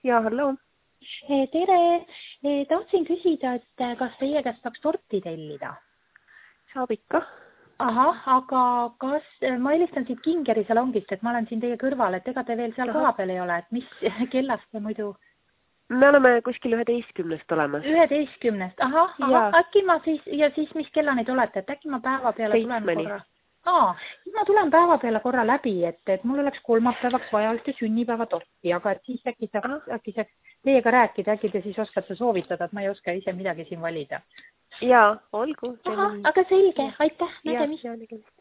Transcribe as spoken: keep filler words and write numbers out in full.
Ja, hallo. Tere! Tahtsin küsida, et kas teie käest saaks torti tellida? Saab ikka. Aha, aga kas, ma helistan siit Kingeri salongist, et ma olen siin teie kõrval, et ega te veel seal koha peal ei ole, et mis kellast te muidu? Me oleme kuskil üheteistkümnest olemas. üheteistkümnest, ahah, ahah, äkki ma siis, ja siis mis kellani te olete, et äkki ma päeva peale tulen Seitsmeni. korra? Aa, siis ma tulen päeva peale korra läbi, et, et mul oleks kolmapäevaks vaja ühte sünnipäeva torti, aga et siis äkki saaks, äkki saaks teiega rääkida, äkki te siis oskate soovitada, et ma ei oska ise midagi siin valida. Jaa, olgu. Aha, aga selge, aitäh, nägemist. Ja, ja, nägemist.